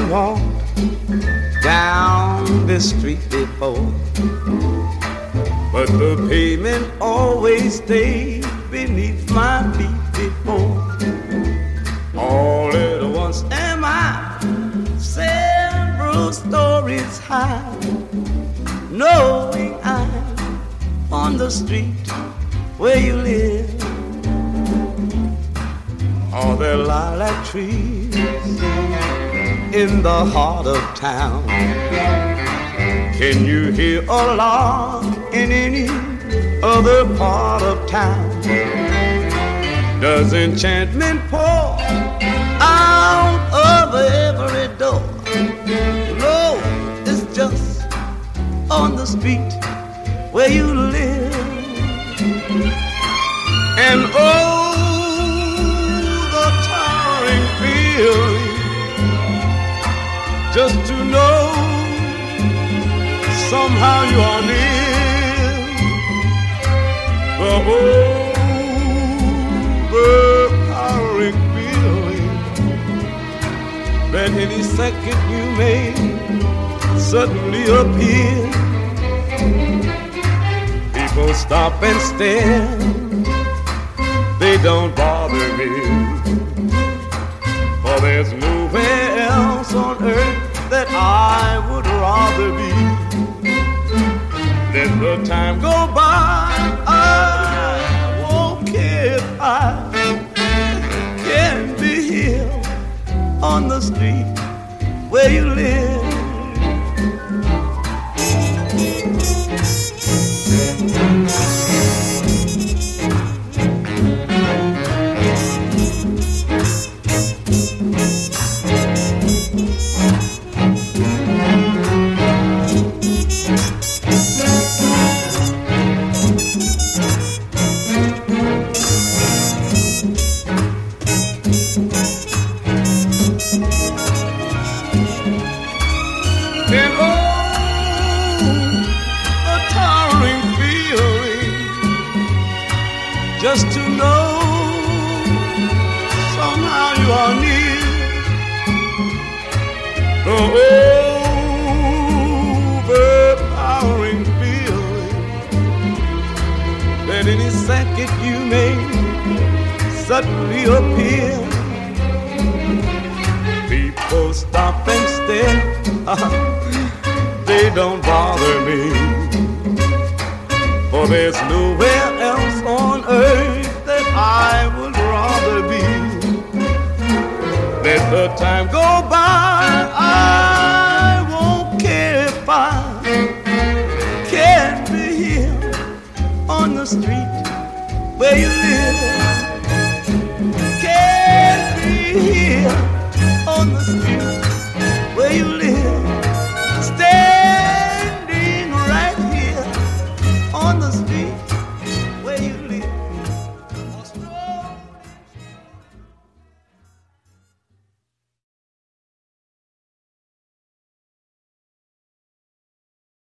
walked down this street before, but the pavement always stayed beneath my feet before. All at once am I several stories high, knowing I'm on the street where you live. Are there lilac trees in the heart of town? Can you hear a lark in any other part of town? Does enchantment pour out of every door? No, it's just on the street where you live. And oh, the towering feeling just to know somehow you are near. The overpowering feeling that any second you may suddenly appear. People stop and stare, they don't bother me, for there's nowhere else on earth that I would rather be. Let the time go by, I won't care if I can be here on the street where you live. Just to know somehow you are near. The overpowering feeling that any second you may suddenly appear. People stop and stare, they don't bother me, for there's nowhere else on earth that I would rather be. Let the time go by, I won't care if I can't be here on the street where you live. Can't be here on the street where you live. Standing right here on the street